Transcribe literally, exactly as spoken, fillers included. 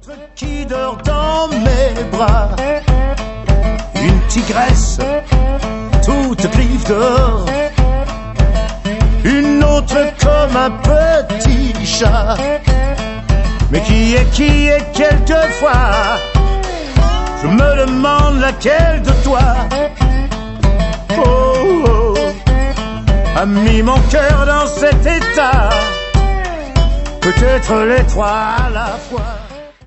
Qui dort dans mes bras, une tigresse toute griffes dehors, une autre comme un petit chat, mais qui est qui est quelquefois, je me demande laquelle de toi, oh, oh, a mis mon cœur dans cet état, peut-être les trois à la fois.